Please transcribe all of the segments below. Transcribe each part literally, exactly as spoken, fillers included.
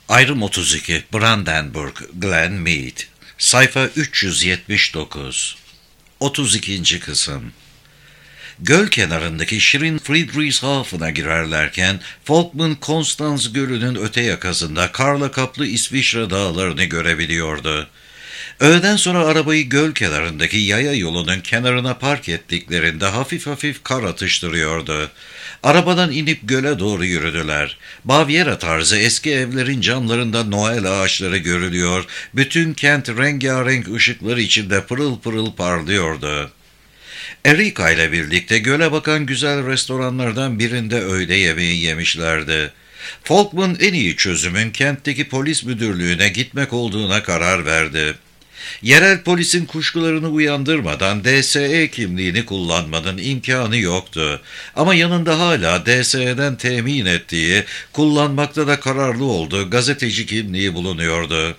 Ayrım otuz iki, Brandenburg, Glen Mead. Sayfa üç yüz yetmiş dokuz. otuz ikinci kısım. Göl kenarındaki şirin Friedrichshafen'a girerlerken, Volkmann, Konstanz Gölü'nün öte yakasında karla kaplı İsviçre dağlarını görebiliyordu. Öğleden sonra arabayı göl kenarındaki yaya yolunun kenarına park ettiklerinde hafif hafif kar atıştırıyordu. Arabadan inip göle doğru yürüdüler. Bavyera tarzı eski evlerin camlarında Noel ağaçları görülüyor, bütün kent rengarenk ışıklar içinde pırıl pırıl parlıyordu. Erika ile birlikte göle bakan güzel restoranlardan birinde öğle yemeği yemişlerdi. Volkmann en iyi çözümün kentteki polis müdürlüğüne gitmek olduğuna karar verdi. Yerel polisin kuşkularını uyandırmadan D S E kimliğini kullanmanın imkanı yoktu. Ama yanında hala D S E'den temin ettiği, kullanmakta da kararlı olduğu gazeteci kimliği bulunuyordu.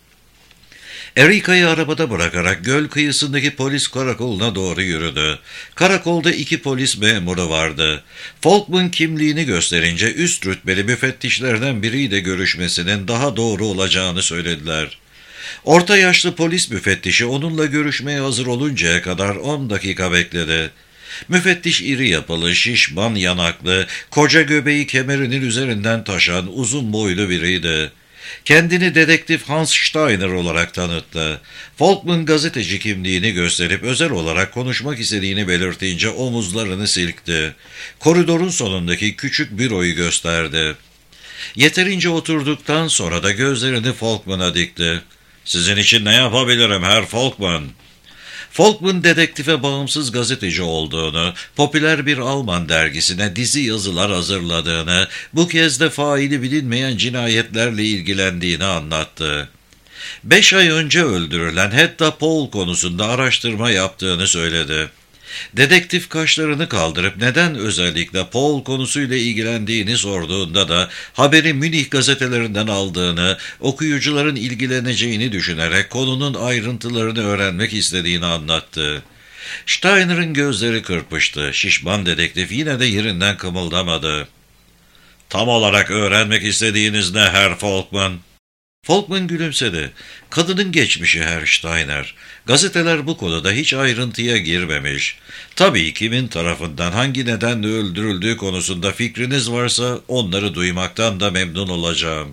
Erika'yı arabada bırakarak göl kıyısındaki polis karakoluna doğru yürüdü. Karakolda iki polis memuru vardı. Volkmann kimliğini gösterince üst rütbeli müfettişlerden biriyle görüşmesinin daha doğru olacağını söylediler. Orta yaşlı polis müfettişi onunla görüşmeye hazır oluncaya kadar on dakika bekledi. Müfettiş iri yapılı, şişman yanaklı, koca göbeği kemerinin üzerinden taşan uzun boylu biriydi. Kendini dedektif Hans Steiner olarak tanıttı. Volkmann gazeteci kimliğini gösterip özel olarak konuşmak istediğini belirtince omuzlarını silkti. Koridorun sonundaki küçük büroyu gösterdi. Yeterince oturduktan sonra da gözlerini Volkmann'a dikti. "Sizin için ne yapabilirim Herr Volkmann?" Volkmann dedektife bağımsız gazeteci olduğunu, popüler bir Alman dergisine dizi yazılar hazırladığını, bu kez de faili bilinmeyen cinayetlerle ilgilendiğini anlattı. Beş ay önce öldürülen Hedda Paul konusunda araştırma yaptığını söyledi. Dedektif kaşlarını kaldırıp neden özellikle Paul konusuyla ilgilendiğini sorduğunda da haberi Münih gazetelerinden aldığını, okuyucuların ilgileneceğini düşünerek konunun ayrıntılarını öğrenmek istediğini anlattı. Steiner'ın gözleri kırpıştı. Şişman dedektif yine de yerinden kımıldamadı. "Tam olarak öğrenmek istediğiniz ne Herr Volkmann?" Volkmann gülümsedi. "Kadının geçmişi Herr Steiner. Gazeteler bu konuda hiç ayrıntıya girmemiş. Tabii kimin tarafından hangi nedenle öldürüldüğü konusunda fikriniz varsa onları duymaktan da memnun olacağım."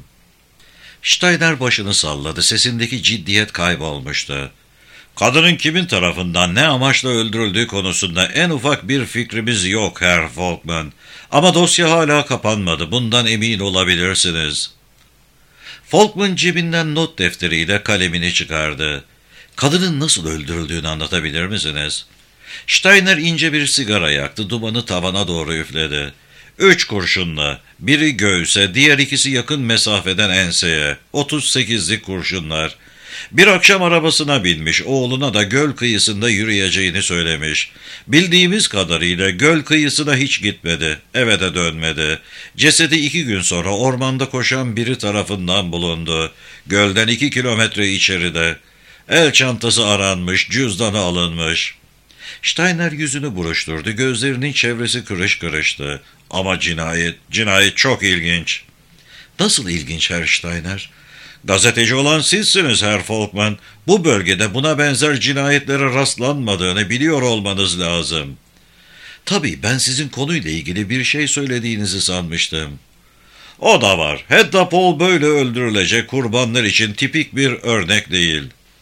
Steiner başını salladı. Sesindeki ciddiyet kaybolmuştu. "Kadının kimin tarafından ne amaçla öldürüldüğü konusunda en ufak bir fikrimiz yok Herr Volkmann. Ama dosya hala kapanmadı. Bundan emin olabilirsiniz." Volkmann cebinden not defteriyle kalemini çıkardı. "Kadının nasıl öldürüldüğünü anlatabilir misiniz?" Steiner ince bir sigara yaktı, dumanı tavana doğru üfledi. "Üç kurşunla, biri göğüse, diğer ikisi yakın mesafeden enseye, otuz sekizlik kurşunlar. Bir akşam arabasına binmiş, oğluna da göl kıyısında yürüyeceğini söylemiş. Bildiğimiz kadarıyla göl kıyısına hiç gitmedi, eve de dönmedi. Cesedi iki gün sonra ormanda koşan biri tarafından bulundu. Gölden iki kilometre içeride. El çantası aranmış, cüzdanı alınmış." Steiner yüzünü buruşturdu, gözlerinin çevresi kırış kırıştı. "Ama cinayet, cinayet çok ilginç." "Nasıl ilginç Herr Steiner?" "Gazeteci olan sizsiniz Herr Volkmann. Bu bölgede buna benzer cinayetlere rastlanmadığını biliyor olmanız lazım." "Tabii ben sizin konuyla ilgili bir şey söylediğinizi sanmıştım." "O da var. Hedda Paul böyle öldürülecek kurbanlar için tipik bir örnek değil."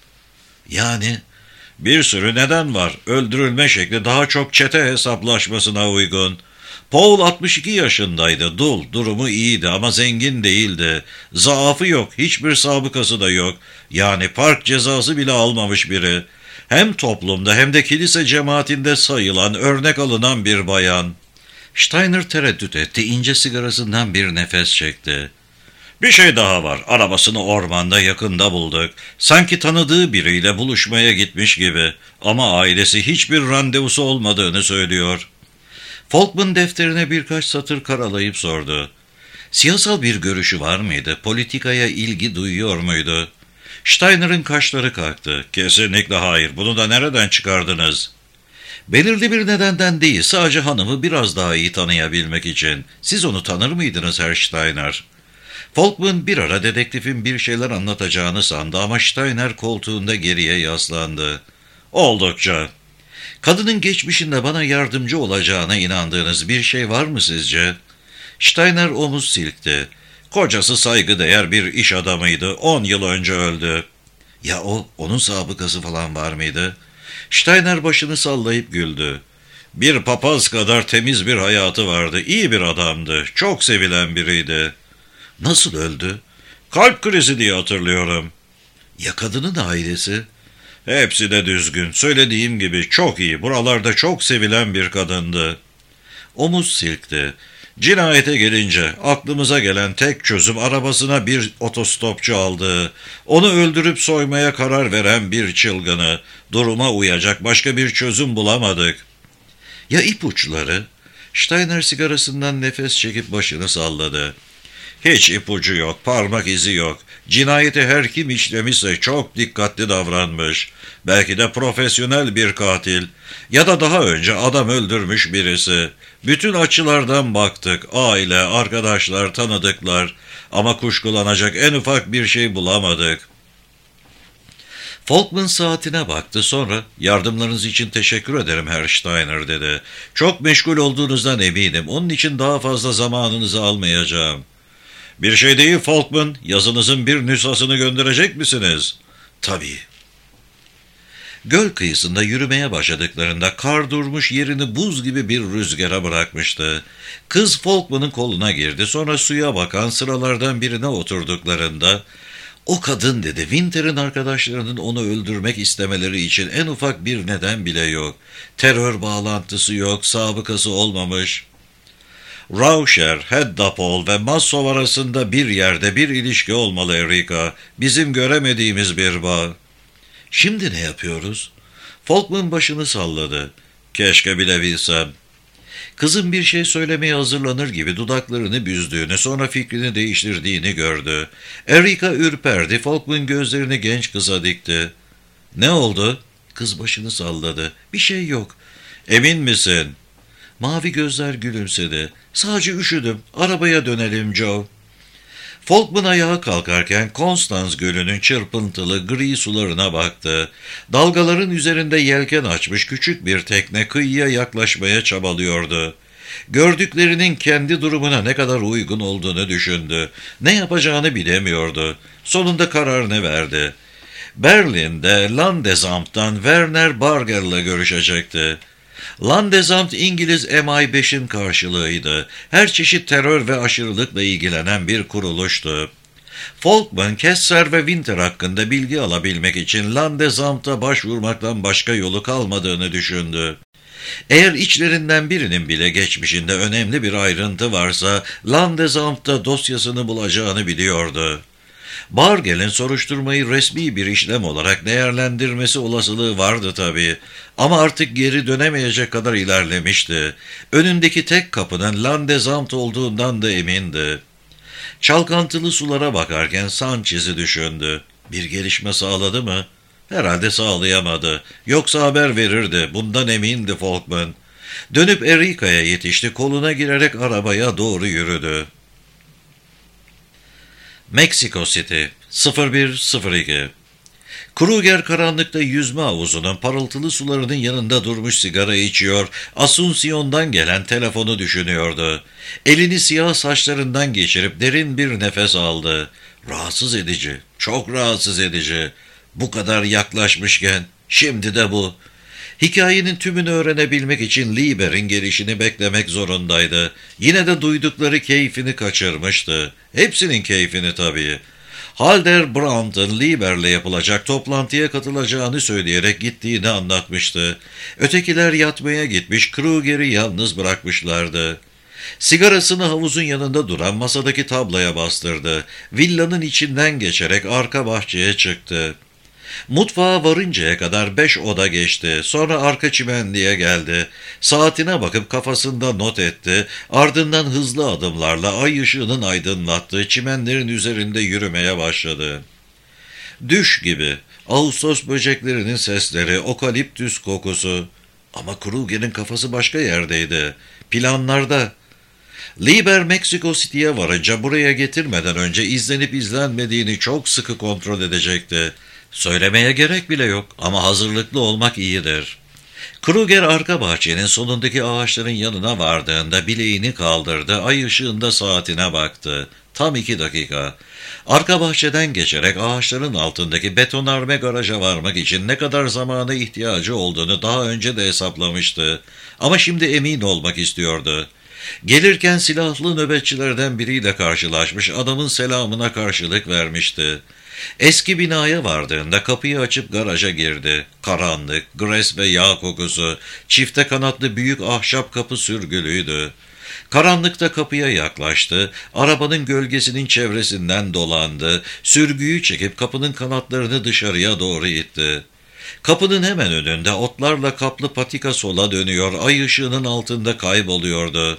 "Yani?" "Bir sürü neden var. Öldürülme şekli daha çok çete hesaplaşmasına uygun. Paul altmış iki yaşındaydı, dul, durumu iyiydi ama zengin değildi. Zaafı yok, hiçbir sabıkası da yok. Yani park cezası bile almamış biri. Hem toplumda hem de kilise cemaatinde sayılan, örnek alınan bir bayan." Steiner tereddüt etti, ince sigarasından bir nefes çekti. "Bir şey daha var. Arabasını ormanda yakında bulduk. Sanki tanıdığı biriyle buluşmaya gitmiş gibi. Ama ailesi hiçbir randevusu olmadığını söylüyor." Volkmann defterine birkaç satır karalayıp sordu. "Siyasal bir görüşü var mıydı? Politikaya ilgi duyuyor muydu?" Steiner'ın kaşları kalktı. "Kesinlikle hayır. Bunu da nereden çıkardınız?" "Belirli bir nedenden değil. Sadece hanımı biraz daha iyi tanıyabilmek için. Siz onu tanır mıydınız Herr Steiner?" Folkman bir ara dedektifin bir şeyler anlatacağını sandı ama Steiner koltuğunda geriye yaslandı. Oldukça. Kadının geçmişinde bana yardımcı olacağına inandığınız bir şey var mı sizce? Steiner omuz silkti. Kocası saygıdeğer bir iş adamıydı. On yıl önce öldü. Ya o, onun sabıkası falan var mıydı? Steiner başını sallayıp güldü. Bir papaz kadar temiz bir hayatı vardı. İyi bir adamdı. Çok sevilen biriydi. Nasıl öldü? Kalp krizi diye hatırlıyorum. Ya kadının ailesi? Hepsi de düzgün. Söylediğim gibi çok iyi. Buralarda çok sevilen bir kadındı. Omuz silkti. Cinayete gelince aklımıza gelen tek çözüm arabasına bir otostopçu aldığı, onu öldürüp soymaya karar veren bir çılgını. Duruma uyacak başka bir çözüm bulamadık. Ya ipuçları? Steiner sigarasından nefes çekip başını salladı. Hiç ipucu yok, parmak izi yok. Cinayeti her kim işlemişse çok dikkatli davranmış. Belki de profesyonel bir katil. Ya da daha önce adam öldürmüş birisi. Bütün açılardan baktık. Aile, arkadaşlar, tanıdıklar. Ama kuşkulanacak en ufak bir şey bulamadık. Folkman saatine baktı, sonra yardımlarınız için teşekkür ederim Herr Steiner dedi. Çok meşgul olduğunuzdan eminim. Onun için daha fazla zamanınızı almayacağım. Bir şey değil Folkman, yazınızın bir nüshasını gönderecek misiniz? Tabii. Göl kıyısında yürümeye başladıklarında kar durmuş, yerini buz gibi bir rüzgara bırakmıştı. Kız Folkman'ın koluna girdi, sonra suya bakan sıralardan birine oturduklarında, "O kadın," dedi, "Winter'in arkadaşlarının onu öldürmek istemeleri için en ufak bir neden bile yok. Terör bağlantısı yok, sabıkası olmamış." Rauscher, Heddapol ve Massov arasında bir yerde bir ilişki olmalı Erika. Bizim göremediğimiz bir bağ. Şimdi ne yapıyoruz? Folkman başını salladı. Keşke bilebilsem. Kızın bir şey söylemeye hazırlanır gibi dudaklarını büzdüğünü, sonra fikrini değiştirdiğini gördü. Erika ürperdi. Folkman gözlerini genç kıza dikti. Ne oldu? Kız başını salladı. Bir şey yok. Emin misin? Mavi gözler gülümsedi. Sadece üşüdüm. Arabaya dönelim Joe. Folkman ayağa kalkarken Konstans Gölü'nün çırpıntılı gri sularına baktı. Dalgaların üzerinde yelken açmış küçük bir tekne kıyıya yaklaşmaya çabalıyordu. Gördüklerinin kendi durumuna ne kadar uygun olduğunu düşündü. Ne yapacağını bilemiyordu. Sonunda kararını verdi. Berlin'de Landezamt'tan Werner Barger'la görüşecekti. Landesamt İngiliz M I beşin karşılığıydı. Her çeşit terör ve aşırılıkla ilgilenen bir kuruluştu. Folkman, Kessler ve Winter hakkında bilgi alabilmek için Landesamt'a başvurmaktan başka yolu kalmadığını düşündü. Eğer içlerinden birinin bile geçmişinde önemli bir ayrıntı varsa Landesamt'ta dosyasını bulacağını biliyordu. Bargel'in soruşturmayı resmi bir işlem olarak değerlendirmesi olasılığı vardı tabii. Ama artık geri dönemeyecek kadar ilerlemişti. Önündeki tek kapının Landesamt olduğundan da emindi. Çalkantılı sulara bakarken Sanchez'i düşündü. Bir gelişme sağladı mı? Herhalde sağlayamadı. Yoksa haber verirdi. Bundan emindi Folkman. Dönüp Erika'ya yetişti. Koluna girerek arabaya doğru yürüdü. Meksiko City, sıfır bir sıfır iki. Kruger karanlıkta yüzme havuzunun parıltılı sularının yanında durmuş sigara içiyor, Asunción'dan gelen telefonu düşünüyordu. Elini siyah saçlarından geçirip derin bir nefes aldı. Rahatsız edici, çok rahatsız edici. Bu kadar yaklaşmışken, şimdi de bu. Hikayenin tümünü öğrenebilmek için Lieber'in gelişini beklemek zorundaydı. Yine de duydukları keyfini kaçırmıştı. Hepsinin keyfini tabii. Halder Brandt'ın Lieber'le yapılacak toplantıya katılacağını söyleyerek gittiğini anlatmıştı. Ötekiler yatmaya gitmiş, Kruger'i yalnız bırakmışlardı. Sigarasını havuzun yanında duran masadaki tabloya bastırdı. Villanın içinden geçerek arka bahçeye çıktı. Mutfağa varıncaya kadar beş oda geçti. Sonra arka çimenliğe geldi. Saatine bakıp kafasında not etti. Ardından hızlı adımlarla ay ışığının aydınlattığı çimenlerin üzerinde yürümeye başladı. Düş gibi. Ağustos böceklerinin sesleri, okaliptüs kokusu. Ama Kruger'in kafası başka yerdeydi. Planlarda. Lieber Meksiko City'ye varınca buraya getirmeden önce izlenip izlenmediğini çok sıkı kontrol edecekti. Söylemeye gerek bile yok ama hazırlıklı olmak iyidir. Kruger arka bahçenin sonundaki ağaçların yanına vardığında bileğini kaldırdı, ay ışığında saatine baktı. Tam iki dakika. Arka bahçeden geçerek ağaçların altındaki betonarme garaja varmak için ne kadar zamana ihtiyacı olduğunu daha önce de hesaplamıştı. Ama şimdi emin olmak istiyordu. Gelirken silahlı nöbetçilerden biriyle karşılaşmış, adamın selamına karşılık vermişti. Eski binaya vardığında kapıyı açıp garaja girdi. Karanlık, gres ve yağ kokusu, çifte kanatlı büyük ahşap kapı sürgülüydü. Karanlıkta kapıya yaklaştı, arabanın gölgesinin çevresinden dolandı, sürgüyü çekip kapının kanatlarını dışarıya doğru itti. Kapının hemen önünde otlarla kaplı patika sola dönüyor, ay ışığının altında kayboluyordu.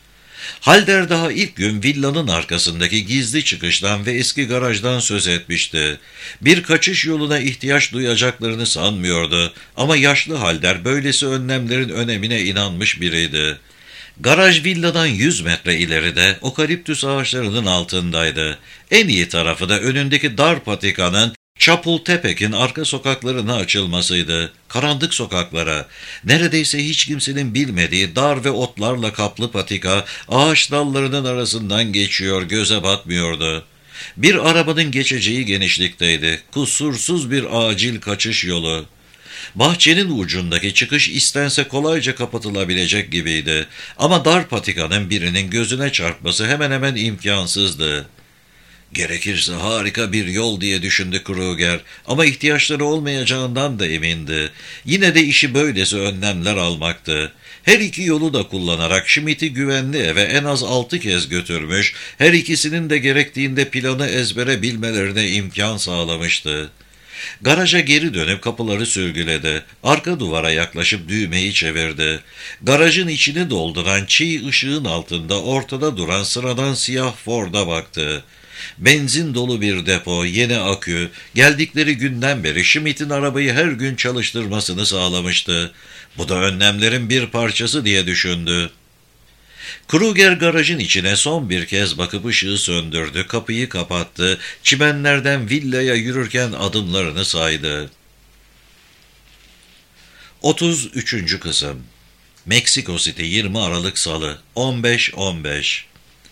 Halder daha ilk gün villanın arkasındaki gizli çıkıştan ve eski garajdan söz etmişti. Bir kaçış yoluna ihtiyaç duyacaklarını sanmıyordu ama yaşlı Halder böylesi önlemlerin önemine inanmış biriydi. Garaj villadan yüz metre ileride okaliptüs ağaçlarının altındaydı. En iyi tarafı da önündeki dar patikanın Chapultepec'in arka sokaklarına açılmasıydı. Karanlık sokaklara, neredeyse hiç kimsenin bilmediği dar ve otlarla kaplı patika, ağaç dallarının arasından geçiyor, göze batmıyordu. Bir arabanın geçeceği genişlikteydi, kusursuz bir acil kaçış yolu. Bahçenin ucundaki çıkış istense kolayca kapatılabilecek gibiydi. Ama dar patikanın birinin gözüne çarpması hemen hemen imkansızdı. Gerekirse harika bir yol diye düşündü Kruger ama ihtiyaçları olmayacağından da emindi. Yine de işi böylesi önlemler almaktı. Her iki yolu da kullanarak Schmidt'i güvenli eve en az altı kez götürmüş, her ikisinin de gerektiğinde planı ezbere bilmelerine imkan sağlamıştı. Garaja geri dönüp kapıları sürgüledi. Arka duvara yaklaşıp düğmeyi çevirdi. Garajın içini dolduran çiğ ışığın altında ortada duran sıradan siyah Ford'a baktı. Benzin dolu bir depo, yeni akü, geldikleri günden beri Schmidt'in arabayı her gün çalıştırmasını sağlamıştı. Bu da önlemlerin bir parçası diye düşündü. Kruger garajın içine son bir kez bakıp ışığı söndürdü, kapıyı kapattı, çimenlerden villaya yürürken adımlarını saydı. otuz üçüncü Kısım Meksiko City yirmi Aralık Salı on beş on beş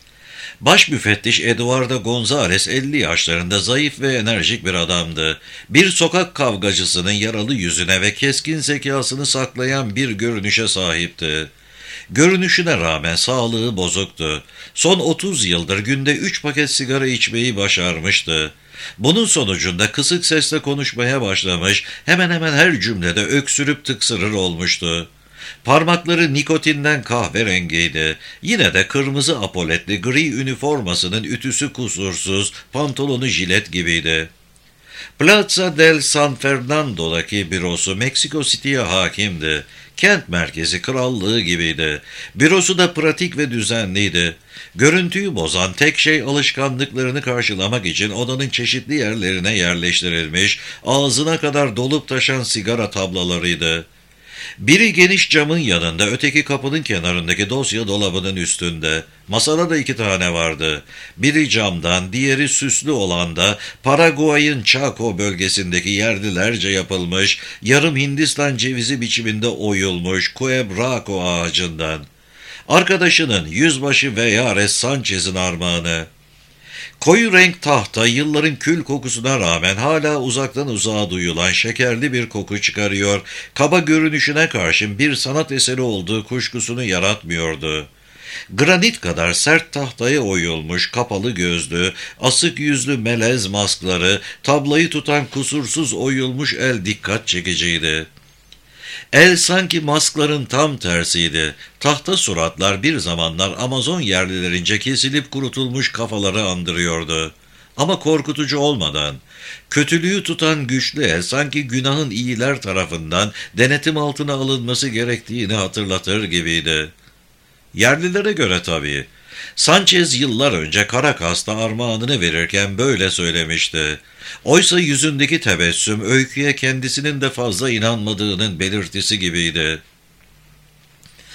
Baş müfettiş Eduardo González elli yaşlarında zayıf ve enerjik bir adamdı. Bir sokak kavgacısının yaralı yüzüne ve keskin zekasını saklayan bir görünüşe sahipti. Görünüşüne rağmen sağlığı bozuktu. Son otuz yıldır günde üç paket sigara içmeyi başarmıştı. Bunun sonucunda kısık sesle konuşmaya başlamış, hemen hemen her cümlede öksürüp tıksırır olmuştu. Parmakları nikotinden kahverengiydi. Yine de kırmızı apoletli gri üniformasının ütüsü kusursuz, pantolonu jilet gibiydi. Plaza del San Fernando'daki bürosu Meksiko City'ye hakimdi. Kent merkezi krallığı gibiydi. Bürosu da pratik ve düzenliydi. Görüntüyü bozan tek şey alışkanlıklarını karşılamak için odanın çeşitli yerlerine yerleştirilmiş, ağzına kadar dolup taşan sigara tablalarıydı. Biri geniş camın yanında, öteki kapının kenarındaki dosya dolabının üstünde. Masada da iki tane vardı. Biri camdan, diğeri süslü olan da Paraguay'ın Chaco bölgesindeki yerlilerce yapılmış, yarım Hindistan cevizi biçiminde oyulmuş Quebracho ağacından. Arkadaşının yüzbaşı Veyares Sanchez'in armağanı. Koyu renk tahta yılların kül kokusuna rağmen hala uzaktan uzağa duyulan şekerli bir koku çıkarıyor, kaba görünüşüne karşın bir sanat eseri olduğu kuşkusunu yaratmıyordu. Granit kadar sert tahtaya oyulmuş kapalı gözlü, asık yüzlü melez maskları, tablayı tutan kusursuz oyulmuş el dikkat çekiciydi. El sanki maskların tam tersiydi. Tahta suratlar bir zamanlar Amazon yerlilerince kesilip kurutulmuş kafaları andırıyordu. Ama korkutucu olmadan. Kötülüğü tutan güçlü el sanki günahın iyiler tarafından denetim altına alınması gerektiğini hatırlatır gibiydi. Yerlilere göre tabii. Sanchez yıllar önce Caracas'ta armağanını verirken böyle söylemişti. Oysa yüzündeki tebessüm öyküye kendisinin de fazla inanmadığının belirtisi gibiydi.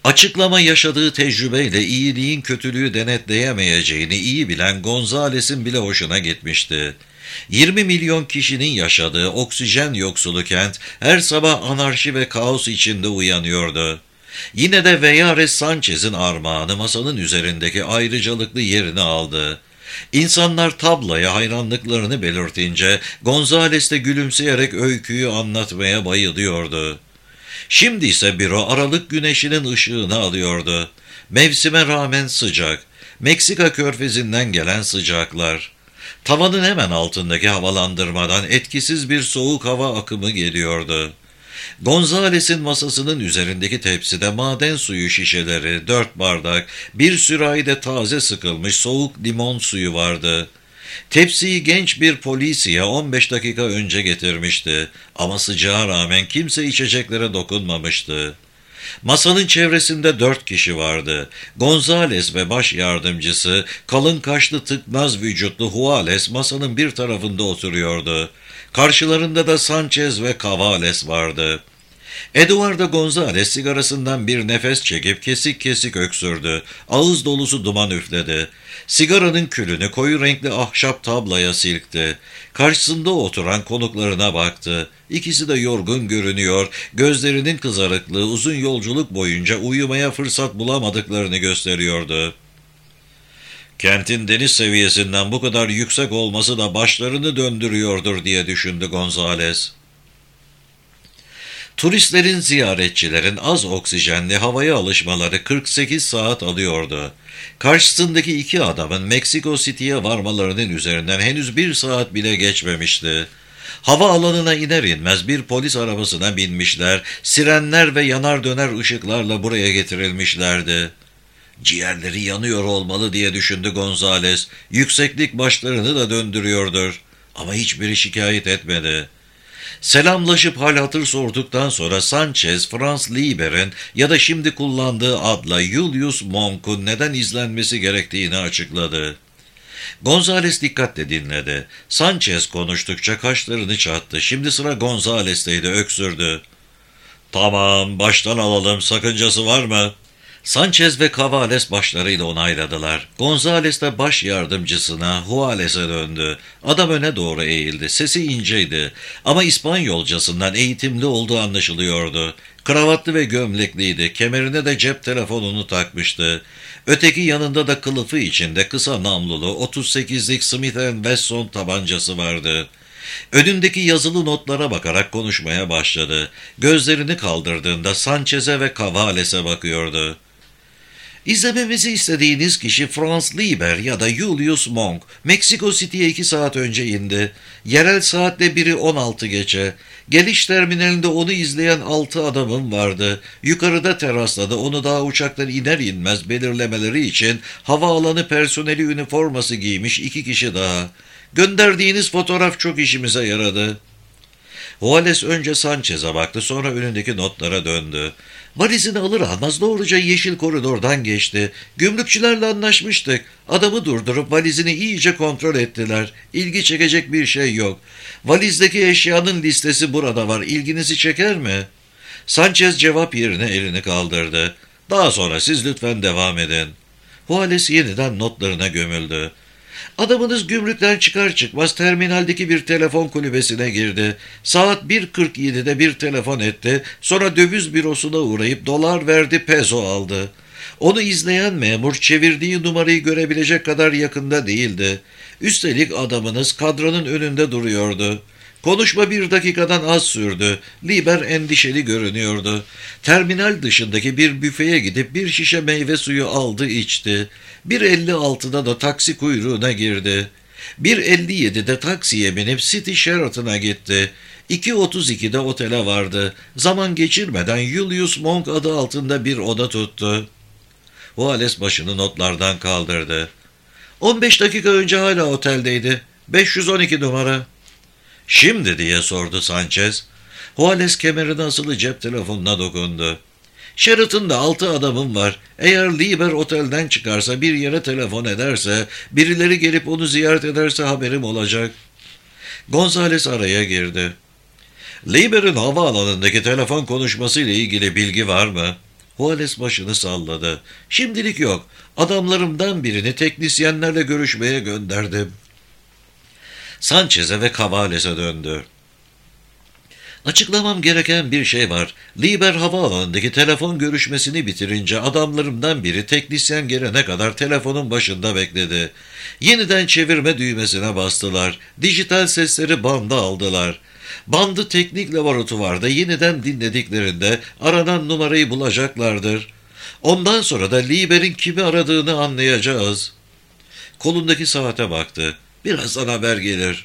Açıklama yaşadığı tecrübeyle iyiliğin kötülüğü denetleyemeyeceğini iyi bilen Gonzales'in bile hoşuna gitmişti. yirmi milyon kişinin yaşadığı oksijen yoksulu kent her sabah anarşi ve kaos içinde uyanıyordu. Yine de Veyares Sanchez'in armağanı masanın üzerindeki ayrıcalıklı yerini aldı. İnsanlar tabloya hayranlıklarını belirtince Gonzales de gülümseyerek öyküyü anlatmaya bayılıyordu. Şimdi ise büro Aralık güneşinin ışığını alıyordu. Mevsime rağmen sıcak. Meksika körfezinden gelen sıcaklar. Tavanın hemen altındaki havalandırmadan etkisiz bir soğuk hava akımı geliyordu. Gonzales'in masasının üzerindeki tepside maden suyu şişeleri, dört bardak, bir sürahide taze sıkılmış soğuk limon suyu vardı. Tepsiyi genç bir polisiye on beş dakika önce getirmişti ama sıcağa rağmen kimse içeceklere dokunmamıştı. Masanın çevresinde dört kişi vardı. Gonzales ve baş yardımcısı, kalın kaşlı tıknaz vücutlu Juales masanın bir tarafında oturuyordu. Karşılarında da Sanchez ve Cavales vardı. Eduardo Gonzales sigarasından bir nefes çekip kesik kesik öksürdü. Ağız dolusu duman üfledi. Sigaranın külünü koyu renkli ahşap tabloya silkti. Karşısında oturan konuklarına baktı. İkisi de yorgun görünüyor, gözlerinin kızarıklığı uzun yolculuk boyunca uyumaya fırsat bulamadıklarını gösteriyordu. Kentin deniz seviyesinden bu kadar yüksek olması da başlarını döndürüyordur diye düşündü Gonzales. Turistlerin, ziyaretçilerin az oksijenli havaya alışmaları kırk sekiz saat alıyordu. Karşısındaki iki adamın Meksiko City'ye varmalarının üzerinden henüz bir saat bile geçmemişti. Havaalanına iner inmez bir polis arabasına binmişler, sirenler ve yanar döner ışıklarla buraya getirilmişlerdi. Ciğerleri yanıyor olmalı diye düşündü Gonzales. Yükseklik başlarını da döndürüyordur. Ama hiçbiri şikayet etmedi. Selamlaşıp hal hatır sorduktan sonra Sanchez, Franz Lieber'in ya da şimdi kullandığı adla Julius Monk'un neden izlenmesi gerektiğini açıkladı. Gonzales dikkatle dinledi. Sanchez konuştukça kaşlarını çattı. Şimdi sıra Gonzales'teydi, öksürdü. "Tamam, baştan alalım, sakıncası var mı?" Sanchez ve Cavales başlarıyla onayladılar. Gonzales de baş yardımcısına, Juales'e döndü. Adam öne doğru eğildi. Sesi inceydi ama İspanyolcasından eğitimli olduğu anlaşılıyordu. Kravatlı ve gömlekliydi. Kemerine de cep telefonunu takmıştı. Öteki yanında da kılıfı içinde kısa namlulu otuz sekizlik Smith and Wesson tabancası vardı. Önündeki yazılı notlara bakarak konuşmaya başladı. Gözlerini kaldırdığında Sanchez'e ve Cavales'e bakıyordu. "İzlememizi istediğiniz kişi Franz Lieber ya da Julius Monk. Meksiko City'ye iki saat önce indi. Yerel saatle biri on altı geçe. Geliş terminalinde onu izleyen altı adamım vardı. Yukarıda terastada onu daha uçaktan iner inmez belirlemeleri için havaalanı personeli üniforması giymiş iki kişi daha. Gönderdiğiniz fotoğraf çok işimize yaradı." Juales önce Sanchez'e baktı, sonra önündeki notlara döndü. "Valizini alır almaz doğruca yeşil koridordan geçti. Gümrükçülerle anlaşmıştık. Adamı durdurup valizini iyice kontrol ettiler. İlgi çekecek bir şey yok. Valizdeki eşyanın listesi burada var. İlginizi çeker mi?" Sanchez cevap yerine elini kaldırdı. "Daha sonra siz lütfen devam edin." Juales yeniden notlarına gömüldü. "Adamınız gümrükten çıkar çıkmaz terminaldeki bir telefon kulübesine girdi. Saat bir kırk yedide bir telefon etti. Sonra döviz bürosuna uğrayıp dolar verdi, peso aldı. Onu izleyen memur çevirdiği numarayı görebilecek kadar yakında değildi. Üstelik adamınız kadranın önünde duruyordu. Konuşma bir dakikadan az sürdü. Lieber endişeli görünüyordu. Terminal dışındaki bir büfeye gidip bir şişe meyve suyu aldı, içti. bir elli altıda da taksi kuyruğuna girdi. bir elli yedide taksiye binip City Sheraton'a gitti. iki otuz ikide otele vardı. Zaman geçirmeden Julius Monk adı altında bir oda tuttu. Juales başını notlardan kaldırdı. on beş dakika önce hala oteldeydi. beş yüz on iki numara. "Şimdi?" diye sordu Sanchez. Juales kemerine asılı cep telefonuna dokundu. "Sheraton'da altı adamım var. Eğer Lieber otelden çıkarsa, bir yere telefon ederse, birileri gelip onu ziyaret ederse haberim olacak." Gonzales araya girdi. "Lieber'in havaalanındaki telefon konuşmasıyla ilgili bilgi var mı?" Juarez başını salladı. Şimdilik yok. Adamlarımdan birini teknisyenlerle görüşmeye gönderdim. Sanchez'e ve Cavales'e döndü. Açıklamam gereken bir şey var. Liber havaalanındaki telefon görüşmesini bitirince adamlarımdan biri teknisyen gelene kadar telefonun başında bekledi. Yeniden çevirme düğmesine bastılar. Dijital sesleri banda aldılar. Bandı teknik laboratuvarda yeniden dinlediklerinde aranan numarayı bulacaklardır. Ondan sonra da Liber'in kimi aradığını anlayacağız. Kolundaki saate baktı. Birazdan haber gelir.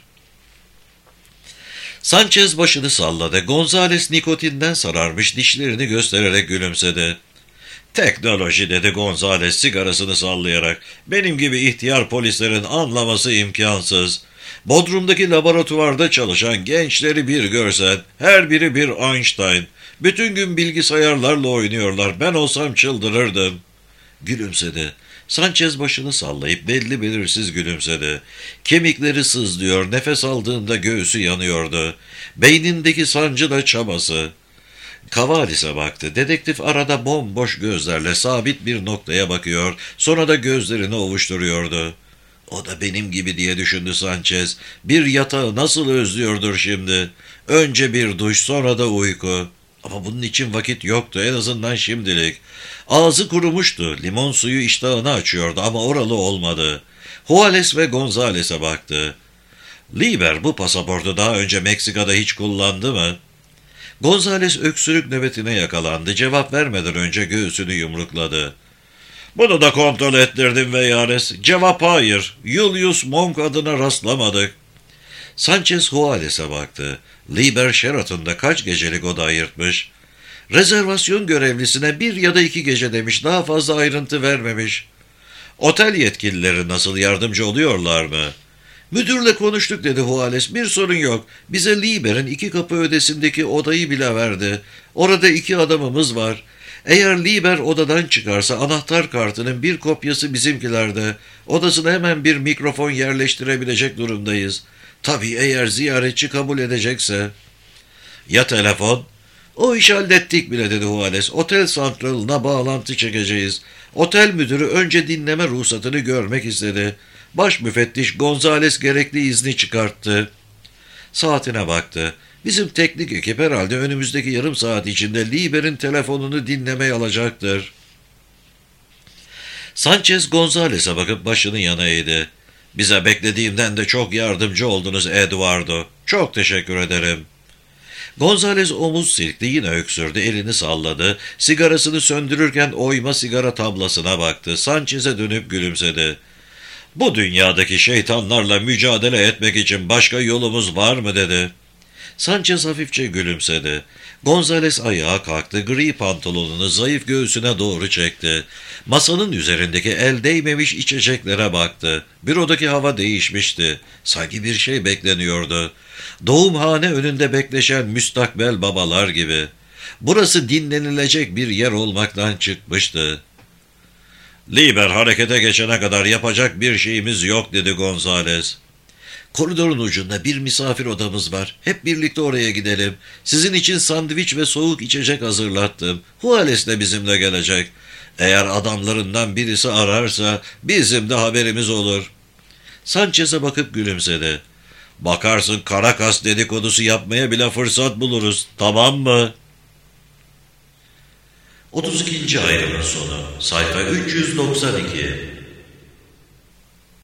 Sanchez başını salladı. Gonzales nikotinden sararmış dişlerini göstererek gülümsedi. Teknoloji dedi Gonzales sigarasını sallayarak. Benim gibi ihtiyar polislerin anlaması imkansız. Bodrum'daki laboratuvarda çalışan gençleri bir görsen, her biri bir Einstein. Bütün gün bilgisayarlarla oynuyorlar. Ben olsam çıldırırdım. Gülümsedi. Sanchez başını sallayıp belli belirsiz gülümsedi. Kemikleri sızlıyor, nefes aldığında göğsü yanıyordu. Beynindeki sancı da çabası. Cavales'e baktı. Dedektif arada bomboş gözlerle sabit bir noktaya bakıyor, sonra da gözlerini ovuşturuyordu. O da benim gibi diye düşündü Sanchez. Bir yatağı nasıl özlüyordur şimdi. Önce bir duş, sonra da uyku. Ama bunun için vakit yoktu, en azından şimdilik. Ağzı kurumuştu, limon suyu iştahını açıyordu ama oralı olmadı. Juarez ve Gonzales'e baktı. Liber bu pasaportu daha önce Meksika'da hiç kullandı mı? Gonzales öksürük nöbetine yakalandı. Cevap vermeden önce göğsünü yumrukladı. Bunu da kontrol ettirdim ve Juarez. Cevap hayır. Julius Monk adına rastlamadık. Sanchez Juarez'e baktı. Liber Sheraton'da kaç gecelik oda ayırtmış? Rezervasyon görevlisine bir ya da iki gece demiş, daha fazla ayrıntı vermemiş. Otel yetkilileri nasıl, yardımcı oluyorlar mı? Müdürle konuştuk dedi Juarez, bir sorun yok. Bize Liber'in iki kapı ötesindeki odayı bile verdi. Orada iki adamımız var. Eğer Liber odadan çıkarsa anahtar kartının bir kopyası bizimkilerde. Odasına hemen bir mikrofon yerleştirebilecek durumdayız. Tabii eğer ziyaretçi kabul edecekse. Ya telefon? O işi hallettik bile dedi Juarez. Otel santralına bağlantı çekeceğiz. Otel müdürü önce dinleme ruhsatını görmek istedi. Baş müfettiş Gonzales gerekli izni çıkarttı. Saatine baktı. Bizim teknik ekip herhalde önümüzdeki yarım saat içinde Liber'in telefonunu dinlemeye alacaktır. Sanchez Gonzales'e bakıp başını yana eğdi. Bize beklediğimden de çok yardımcı oldunuz Eduardo. Çok teşekkür ederim. Gonzales omuz silkti, yine öksürdü, elini salladı. Sigarasını söndürürken oyma sigara tablasına baktı. Sanchez'e dönüp gülümsedi. Bu dünyadaki şeytanlarla mücadele etmek için başka yolumuz var mı dedi. Sanchez hafifçe gülümsedi. Gonzales ayağa kalktı, gri pantolonunu zayıf göğsüne doğru çekti. Masanın üzerindeki el değmemiş içeceklere baktı. Bürodaki hava değişmişti. Sanki bir şey bekleniyordu. Doğumhane önünde bekleşen müstakbel babalar gibi. Burası dinlenilecek bir yer olmaktan çıkmıştı. Liber harekete geçene kadar yapacak bir şeyimiz yok dedi Gonzales. Koridorun ucunda bir misafir odamız var. Hep birlikte oraya gidelim. Sizin için sandviç ve soğuk içecek hazırlattım. Juarez de bizimle gelecek. Eğer adamlarından birisi ararsa bizim de haberimiz olur. Sanchez'e bakıp gülümsedi. Bakarsın Caracas dedikodusu yapmaya bile fırsat buluruz. Tamam mı? otuz ikinci ayrımın sonu. Sayfa üç yüz doksan iki.